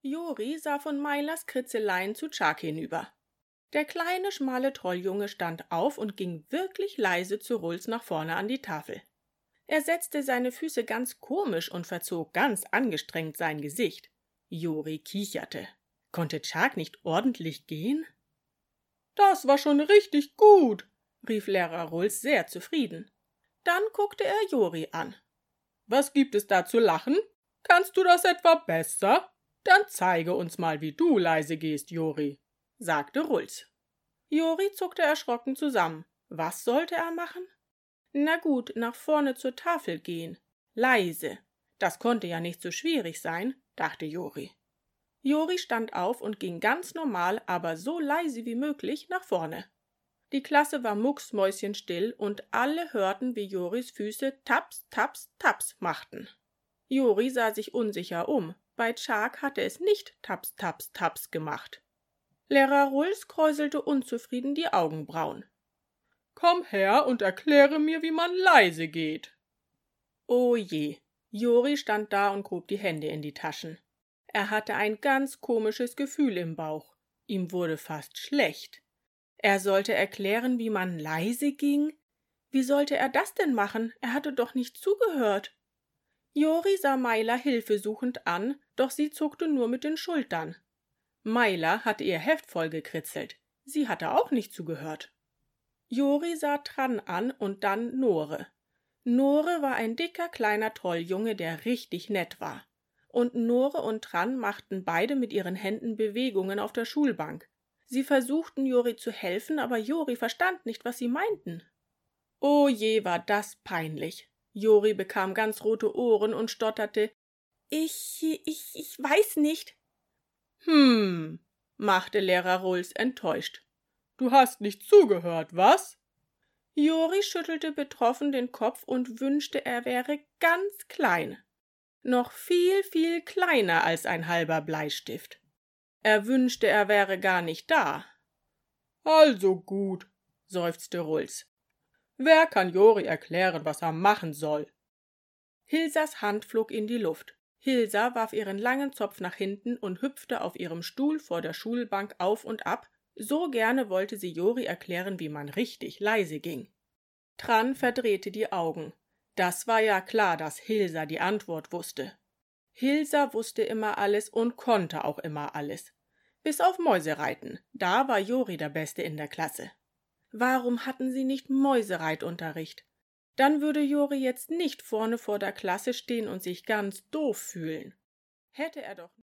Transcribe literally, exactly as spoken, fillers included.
Jori sah von Mailers Kritzeleien zu Tschak hinüber. Der kleine, schmale Trolljunge stand auf und ging wirklich leise zu Rulz nach vorne an die Tafel. Er setzte seine Füße ganz komisch und verzog ganz angestrengt sein Gesicht. Jori kicherte. Konnte Tschak nicht ordentlich gehen? »Das war schon richtig gut«, rief Lehrer Rulz sehr zufrieden. Dann guckte er Jori an. »Was gibt es da zu lachen? Kannst du das etwa besser? Dann zeige uns mal, wie du leise gehst, Jori«, sagte Rulz. Jori zuckte erschrocken zusammen. Was sollte er machen? Na gut, nach vorne zur Tafel gehen. Leise. Das konnte ja nicht so schwierig sein, dachte Jori. Jori stand auf und ging ganz normal, aber so leise wie möglich nach vorne. Die Klasse war mucksmäuschenstill und alle hörten, wie Joris Füße taps, taps, taps machten. Jori sah sich unsicher um. Bei Tschak hatte es nicht taps, taps, taps gemacht. Lehrer Rulz kräuselte unzufrieden die Augenbrauen. »Komm her und erkläre mir, wie man leise geht.« Oh je, Jori stand da und grub die Hände in die Taschen. Er hatte ein ganz komisches Gefühl im Bauch. Ihm wurde fast schlecht. Er sollte erklären, wie man leise ging? Wie sollte er das denn machen? Er hatte doch nicht zugehört. Jori sah Maila hilfesuchend an, doch sie zuckte nur mit den Schultern. Maila hatte ihr Heft vollgekritzelt. Sie hatte auch nicht zugehört. Jori sah Tran an und dann Nore. Nore war ein dicker, kleiner Trolljunge, der richtig nett war. Und Nore und Tran machten beide mit ihren Händen Bewegungen auf der Schulbank. Sie versuchten, Jori zu helfen, aber Jori verstand nicht, was sie meinten. Oh je, war das peinlich. Jori bekam ganz rote Ohren und stotterte, »Ich, ich, ich weiß nicht.« »Hm«, machte Lehrer Rulz enttäuscht. »Du hast nicht zugehört, was?« Jori schüttelte betroffen den Kopf und wünschte, er wäre ganz klein. Noch viel, viel kleiner als ein halber Bleistift. Er wünschte, er wäre gar nicht da. »Also gut«, seufzte Rulz. »Wer kann Jori erklären, was er machen soll?« Hilsas Hand flog in die Luft. Hilsa warf ihren langen Zopf nach hinten und hüpfte auf ihrem Stuhl vor der Schulbank auf und ab. So gerne wollte sie Jori erklären, wie man richtig leise ging. Tran verdrehte die Augen. Das war ja klar, dass Hilsa die Antwort wusste. Hilsa wusste immer alles und konnte auch immer alles. Bis auf Mäusereiten, da war Jori der Beste in der Klasse. Warum hatten sie nicht Mäusereitunterricht? Dann würde Jori jetzt nicht vorne vor der Klasse stehen und sich ganz doof fühlen. Hätte er doch